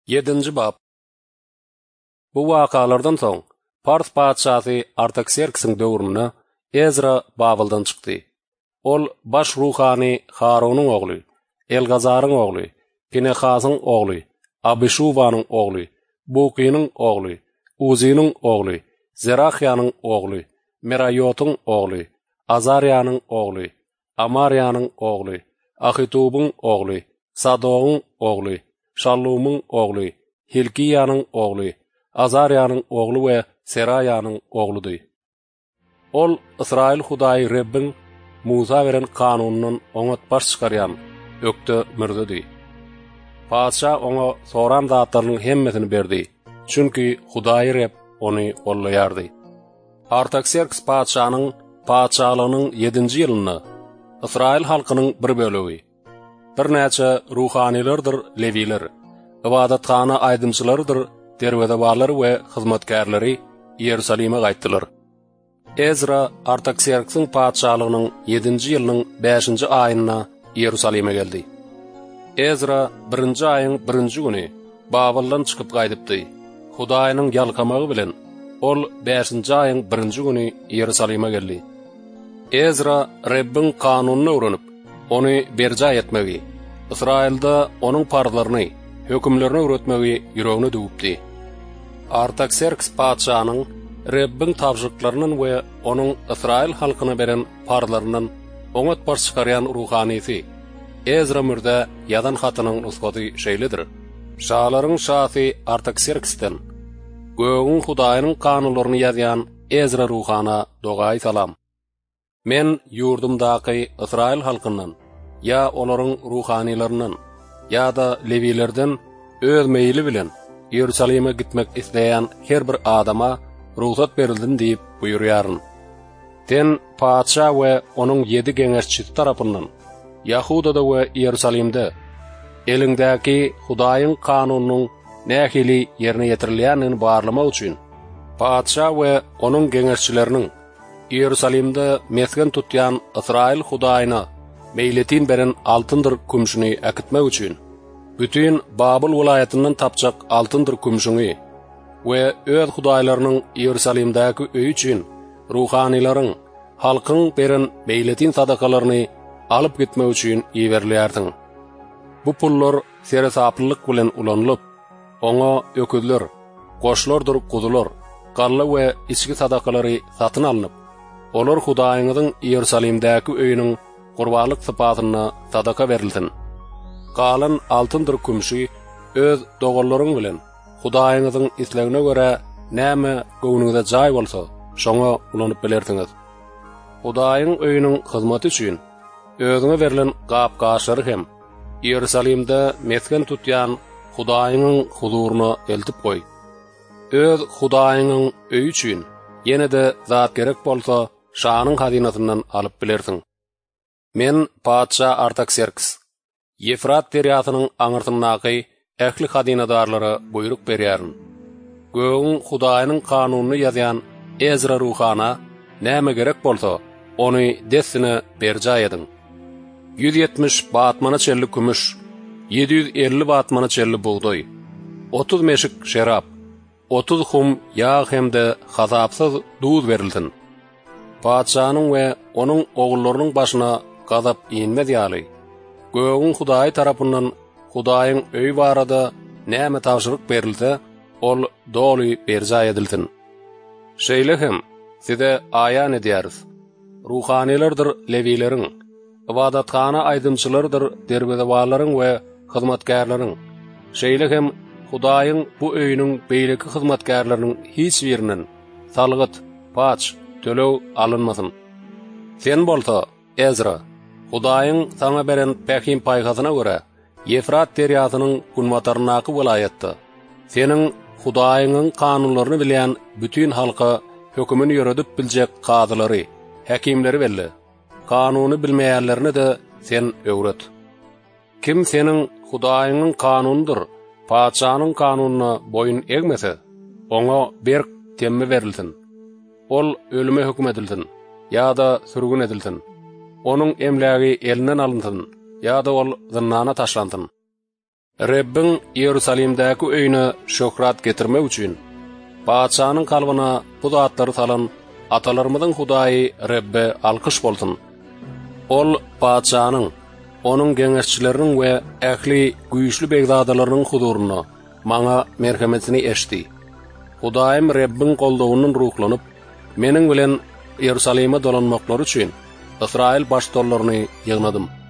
7. bab. Bu wakalardan soň Pars padşasy Artaxerxes'in döwründe Ezra Babildan çykdy. Ol baş ruhani Harunyň ogly, Elgazaryň ogly, Pinhasyň ogly, Abişuvanyň ogly, Buqiynyň ogly, Uzinyň ogly, Zerahyanyň ogly, Merayotyň ogly, Azariýanyň ogly, Amariýanyň ogly, Ahitubyň ogly, Sadogyň ogly, Şallumyň ogly, Hilkiýanyň ogly, Azariýanyň ogly we Seraýanyň ogludy. Ol Israil Hudaý Rebbin Musa beren kanunynyň oňa baş çykarýan ökde mürdedi. Padşa oňa soran zatlaryň hemmesini berdi. Çünki Hudaý Rebb ony gollaýardy. Artaxerxes padşanyň padşalygynyň 7-nji ýylyna Israil halkynyň bir bölegi, bir näçe ruhanilerdir leviler, ibadatkana aýdymçylarydyr, derwedebarlar we hyzmatkarlary Ýerusalime gaýtdylar. Ezra Artaxerxesiň padşalygynyň 7-nji ýylynyň 5-nji aýyna Ýerusalime geldi. Ezra 1-nji aýyň 1-nji güni Babildan çykyp gaýdypdy. Hudaýynyň ýalkamagy bilen ol 5-nji aýyň 1-nji güni Ýerusalime geldi. Ezra Rebbin kanunyny öwrenip, ony berja etmegi, Israilda onuň parlaryny, hökümlerini öwretmegi ýüregine döwüpdi. Artaxerxes padşanyň Rebbin tapşyryklaryndan we onuň Israil halkyna beren parlarynyň oňa baş çykarýan ruhanysy Ezra mürde ýadan hatynyň nusgaty şeýledir. Şahalaryň şahy Artaxerxesden göğün Hudaýynyň kanunlaryny ýazýan Ezra ruhana dogaý salam. Men ýurdumdaky Israil halkyndan ya olaryň ruhanilaryndan ya da levilerden öz meýili bilen Ýerusalime gitmek isleýän her bir adama ruhsat berildi diýip buýurýaryn. Ten padşa we onuň 7 geňeşçisi tarapyndan Yahudada we Ýerusalimde elingdäki Hudaýyň kanunynyň nähili ýerine ýetirilýänini barlamak üçin padşa we onuň geňeşçileriniň Ýerusalimde mesken tutýan Israil Hudaýyna meýletin beren altyndyr kümşüni äkitmek üçin bütün Babil welaýatynyň tapjak altyndyr kümşüni we öz hudaýlarynyň Ýerusalimdäki öýü üçin ruhanilaryň halkyň beren meýletin sadakalaryny alyp gitmek üçin ýeberilýärdi. Bu pullar serhesaplyk bilen ulanylyp, oňa öküzler, goşlardyr kuzular, galla we içki sadakalary satyn alınıp, olar Hudaýynyň Ýerusalimdäki öýüniň gurbanlyk sypatyna sadaka berildi. Galan altyndyr kümşi öz dogalaryň bilen Hudaýynyň islegine görä näme göwnüňizde jaý bolsa, şoňa ulanyp bilersiňiz. Hudaýyň öýüniň hyzmaty üçin özüňe berilen gap-gaşlary hem Ýerusalimde mesken tutýan Hudaýynyň huzuryna eltip goý. Öz Hudaýynyň öýü üçin ýene-de zat gerek bolsa, şanyň hazinasyndan alyp bilersiň. Men padşa Artaxerxes Yefrat deriýasynyň aňyrtyndaky ähli hazinadarlara buyruk berýäryn. Göğün Hudaýynyň kanunyny ýazýan Ezra ruhana näme gerek bolsa, ony desine berja edin. 170 batmana çelli kümüş, 750 batmana çelli buğday, 30 meşik şerap, 30 hum yağ hemde hazapsız duz berildin. Padşanyň we onuň oğullarynyň başyna gazap inmez ýaly. Göğün Hudaý tarapyndan Hudaýyň öý barada näme tapşyryk berilse, ol doly berja edildin. Şeýle hem size aýan edýäris. Ruhanilerdir levileriň, ibadatkana aýdymçylarydyr derwedebarlaryň we hyzmatkarlaryň. Şeýle hem Hudaýyň bu öýüniň beýleki hyzmatkarlarynyň hiç birinden salgyt, paç, tölew alynmasyn. Sen bolsa, Ezra, Hudaýyň sana beren päkim paýgazyna görä Yefrat deriýasynyň günmatarnaky welaýatda seniň Hudaýynyň kanunlaryny bilýän bütün halka hökümini ýöredip biljek gadylary, häkimleri belli. Kanuny bilmeýänlerini de sen öwret. Kim seniň Hudaýynyň kanunydyr, padşanyň kanunyna boyun egmese, oňa berk temme berilsin. Ol ölüme höküm edildin, ýa-da sürgün edildin. Onuň emlägi elinden alyndyn, ýa-da ol zynnana taşlandyn. Rebbin Yerusalimdäki öýüne şöhrat getirmek üçin paçanyň kalbyna bu zatlary salan atalarymyzyň Hudaýy Rebbe alkyş bolsun. Ol paçanyň, onuň geňeşçileriniň we ähli güýçlü begdadalarynyň huduryna maňa merhemetini eşdi. Hudaýym Rebbin goldawynyň ruhlanyp, meniň bilen Yerusalime dolanmaklary üçin Israil başdollaryny ýygnadım.